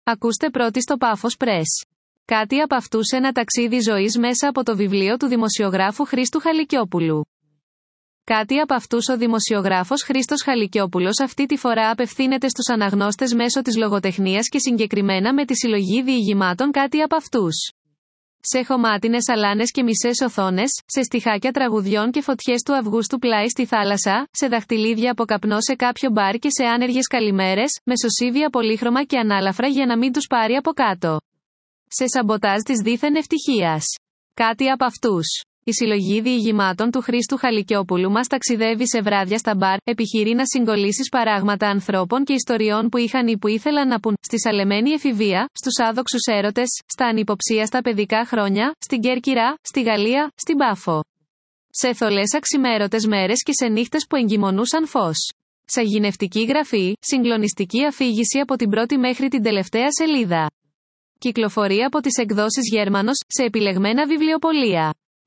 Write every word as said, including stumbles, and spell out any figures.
Ακούστε πρώτοι στο Πάφος Press. Κάτι από αυτούς, ένα ταξίδι ζωής μέσα από το βιβλίο του δημοσιογράφου Χρήστου Χαλικιόπουλου. Κάτι από αυτούς. Ο δημοσιογράφος Χρήστος Χαλικιόπουλος αυτή τη φορά απευθύνεται στους αναγνώστες μέσω της λογοτεχνίας και συγκεκριμένα με τη συλλογή διηγημάτων Κάτι από αυτούς. Σε χωμάτινες αλάνες και μισές οθόνες, σε στιχάκια τραγουδιών και φωτιές του Αυγούστου πλάι στη θάλασσα, σε δαχτυλίδια από καπνό σε κάποιο μπαρ και σε άνεργες καλημέρες, με σωσίβια πολύχρωμα και ανάλαφρα για να μην τους πάρει από κάτω. Σε σαμποτάζ της δίθεν ευτυχίας. Κάτι από αυτούς. Η συλλογή διηγημάτων του Χρήστου Χαλικιόπουλου μας ταξιδεύει σε βράδια στα μπαρ, επιχειρεί να συγκολήσει παράγματα ανθρώπων και ιστοριών που είχαν ή που ήθελαν να πουν, στη σαλεμένη εφηβεία, στους άδοξους έρωτες, στα ανυποψίαστα παιδικά χρόνια, στην Κέρκυρα, στη Γαλλία, στην Πάφο. Σε θολές αξιμέρωτες μέρες και σε νύχτες που εγκυμονούσαν φως. Σαγηνευτική γραφή, συγκλονιστική αφήγηση από την πρώτη μέχρι την τελευταία σελίδα. Κυκλοφορεί από τις εκδόσεις Γέρμανος, σε επιλεγμένα βιβλιοπωλεία.